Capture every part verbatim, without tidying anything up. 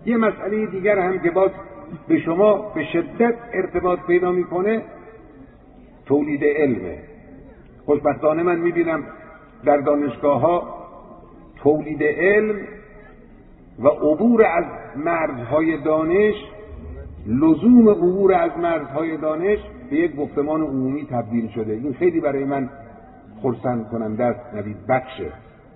یه مسئله دیگر هم که باز به شما به شدت ارتباط پیدا میکنه تولید علمه. خوشبختانه من میبینم در دانشگاه ها تولید علم و عبور از مرزهای دانش، لزوم عبور از مرزهای دانش به یک گفتمان عمومی تبدیل شده. این خیلی برای من خرسند کننده است، نوید بخشه.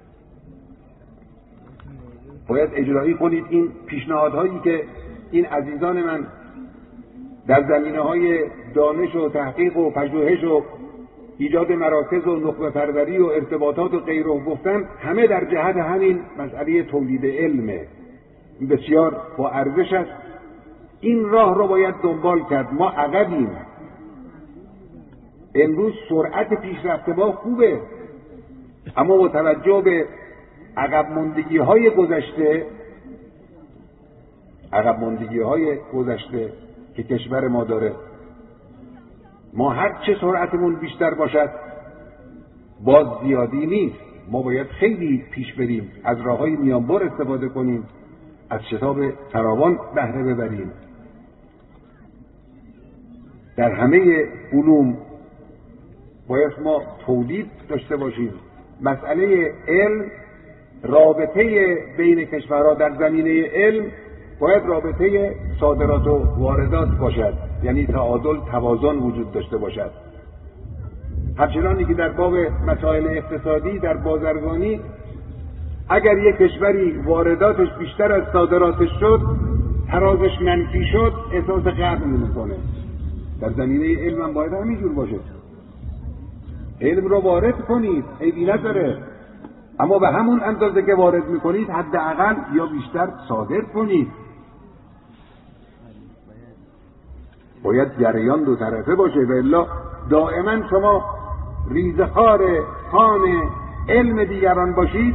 باید اجرایی کنید این پیشنهادهایی که این عزیزان من در زمینه‌های دانش و تحقیق و پژوهش و ایجاد مراکز و نخبه پروری و ارتباطات و غیره گفتن، همه در جهت همین مسئله تولید علمه. بسیار با ارزش است. این راه رو باید دنبال کرد. ما عقبیم. امروز سرعت پیشرفت ما خوبه، اما با توجه به عقب ماندگی های گذشته عقب ماندگی های گذشته که کشور ما داره، ما هر چه سرعتمون بیشتر باشد باز زیادی نیست. ما باید خیلی پیش بریم، از راههای میانبر استفاده کنیم، از شتاب فراوان بهره ببریم. در همه علوم باید ما تولید داشته باشیم. مسئله علم، رابطه بین کشورها در زمینه علم باید رابطه صادرات و واردات باشد، یعنی تعادل، توازن وجود داشته باشد. همچنانی که در باب مسائل اقتصادی در بازرگانی، اگر یک کشوری وارداتش بیشتر از صادراتش شد، ترازش منفی شد، احساس غرق میکنه. در زمینه علم هم باید همینجور باشه. علم رو وارد کنید، عیبی نداره، اما به همون اندازه که وارد میکنید حداقل یا بیشتر صادر کنید. باید جریان دو طرفه باشه، و الا دائما شما ریزخوار خوان علم دیگران باشید،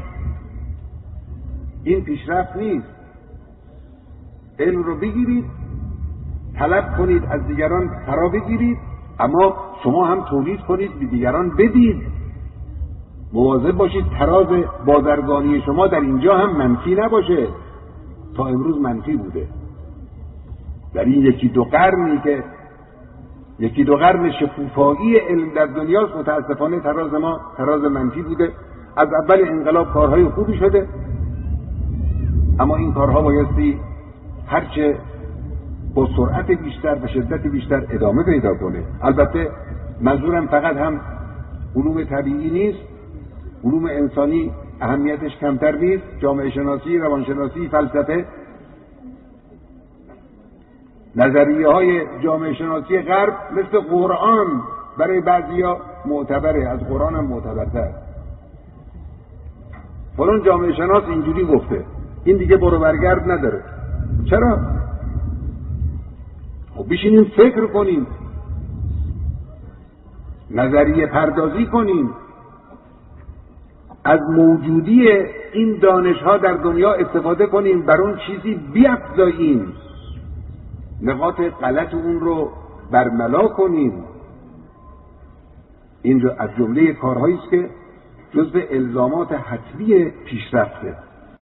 این پیشرفت نیست. علم رو بگیرید، طلب کنید، از دیگران فرا بگیرید، اما شما هم تولید کنید، به دیگران بدید. مواظب باشید تراز بازرگانی شما در اینجا هم منفی نباشه. تا امروز منفی بوده. در این یکی دو قرنی که یکی دو قرن شکوفایی علم در دنیاست، متاسفانه تراز ما تراز منفی بوده. از اول انقلاب کارهای خوبی شده، اما این کارها بایستی هرچه با سرعت بیشتر و شدت بیشتر ادامه پیدا کنه. البته منظورم فقط هم علوم طبیعی نیست، علوم انسانی اهمیتش کمتر نیست. جامعه شناسی، روانشناسی، فلسفه، نظریه های جامعه شناسی غرب مثل قرآن برای بعضیا معتبره، از قرآن هم معتبرتر. فلان جامعه شناس اینجوری گفته، این دیگه برو برگرد نداره. چرا؟ خب بشینیم فکر کنیم، نظریه پردازی کنیم، از موجودی این دانش ها در دنیا استفاده کنیم، بر اون چیزی بیفزاییم، نقاط غلط اون رو برملا کنیم. این از جمله کارهایی است که جزو الزامات حتمی پیشرفته.